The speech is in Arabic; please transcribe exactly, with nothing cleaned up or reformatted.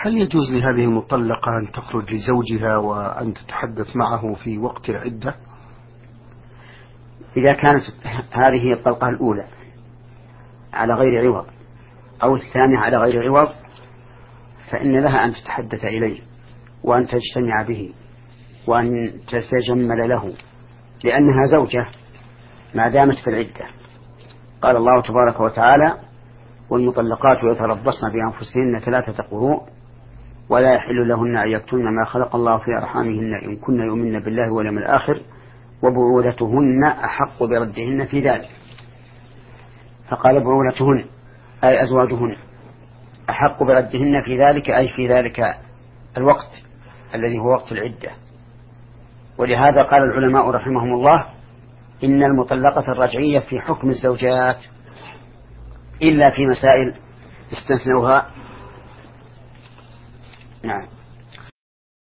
هل يجوز لهذه المطلقة أن تخرج لزوجها وأن تتحدث معه في وقت العدة؟ إذا كانت هذه الطلقة الأولى على غير عوض أو الثانية على غير عوض فإن لها أن تتحدث إليه وأن تجتمع به وأن تتجمل له لأنها زوجة ما دامت في العدة. قال الله تبارك وتعالى: والمطلقات يتربصن بأنفسهن ثلاثة قروء ولا يحل لهن أن يكتمن ما خلق الله في أرحامهن إن كن يؤمن بالله واليوم الآخر وبعولتهن أحق بردهن في ذلك. فقال بعولتهن أي أزواجهن أحق بردهن في ذلك أي في ذلك الوقت الذي هو وقت العدة. ولهذا قال العلماء رحمهم الله: إن المطلقة الرجعية في حكم الزوجات إلا في مسائل استثنوها. نعم.